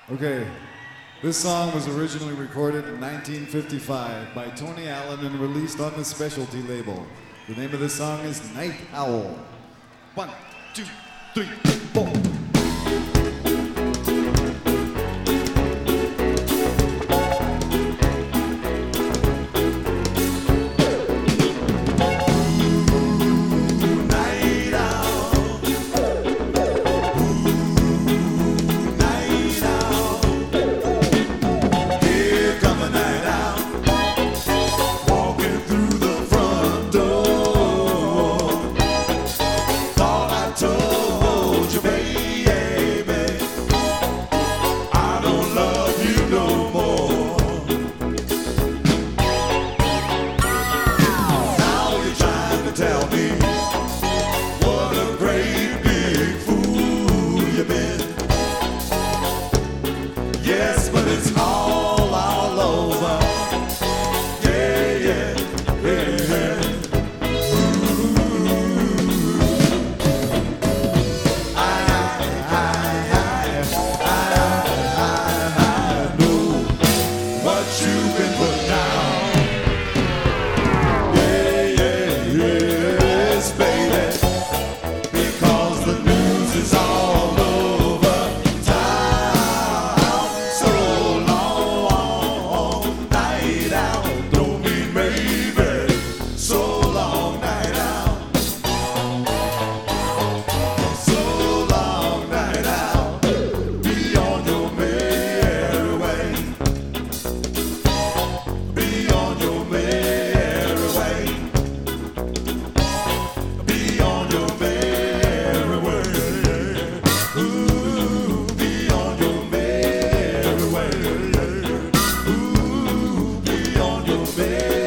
Okay, this song was originally recorded in 1955 by Tony Allen and released on the Specialty label. The name of the song is Night Owl. 1, 2, 3, 4. Tell me what a great big fool you've been. Yes, but it's all over. Yeah, yeah, yeah. I know what you've been put down. Baby.